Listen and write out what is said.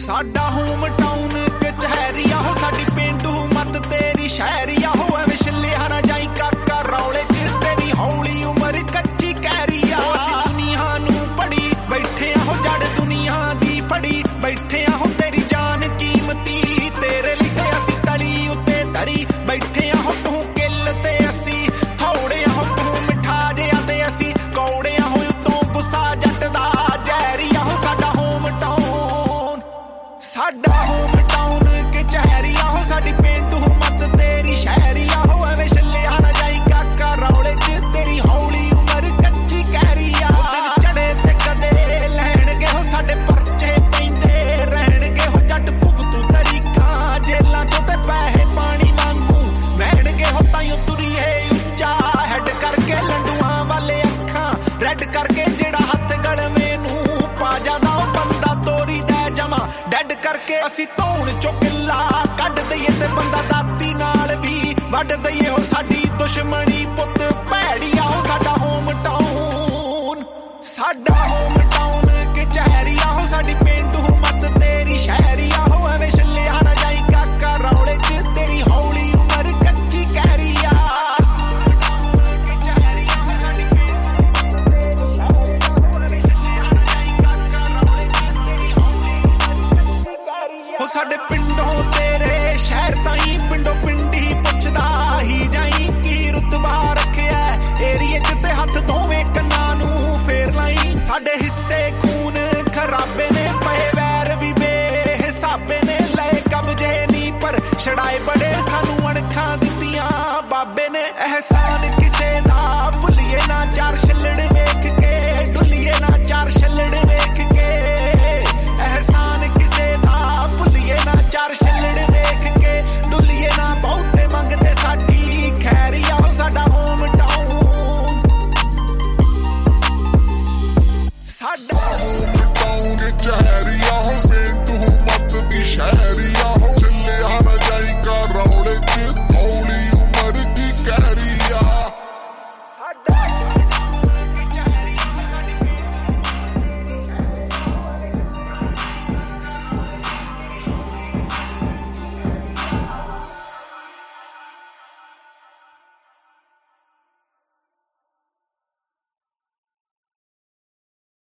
साडा home town कचहरी हो साडी पेंडू मत तेरी शहरी हो एवें छिल्लिया ना जाई काका रौले च तेरी हौली उमर कच्ची कैरी असीं दुनिया नूं पड़ी बैठे हो जड़ दुनिया दी फड़ी बैठे हो तेरी जान कीमती तेरे लई ते असीं तली उत्ते धरी बैठे हो तू किल ते असीं थोड़े हो तू मिठा जिहा ते असीं कौड़े हो उत्तों गुस्सा जट दा जहरी हो साडा होम टाउन साडा होम टाउन कचहरी हो साडी पेंडू मत तेरी शहरी हो एवें छिल्लिया ना जाई काका रौले च तेरी हौली उमर कच्ची कैरी दिन चढ़े ते कदे लैणगे हो साडे परचे पैंदे रहणगे हो जट भुगतू तरीकां जेलां चों ते पैसे पानी वांगू वहणगे हो ताईं तुरीए उच्चा हैड करके लंडूआं वाले अखां रैड करके जेड़ा हत्थ गलवे नूं पा जांदा ओ बंदा तोरी दै जमा डैड करके असीं धौण चों किला कढ दईए ते बंदा दाती नाल भी वढ दईए हो साडी दुश्मनी पुੱਤ भैड़ी हो साडा होम टाउन कचहरी हो साडी पेंडू मत तेरी शहरी हो एवें छिल्लिया ना जाई काका रौले च तेरी हौली उमर कच्ची कैरी कचहरी हो साडी पेंडू तेरी शहरी हो एवें छिल्लिया ना जाई काका रौले च तेरी हौली हो साडे पिंडों तेरे शहर ताईं पिंडों पिंडी पुछदा ही जाई की रुतबा रखिया एरिए च ते हत्थ दोवें कन्नां नूं फेर लाई साडे हिस्से खून खराबे ने पए वैर भी बेहिसाबे ने लए कब्जे नी पर छड़ाए बड़े सानू अणखां दित्तियां बाबे ने एहसान किसे दा भुल्लिए ना चार छिल्लड़ वेख के डुल्लिए ना चार छिल्लड़ वेख के एहसान किसे दा भुल्लिए ना चार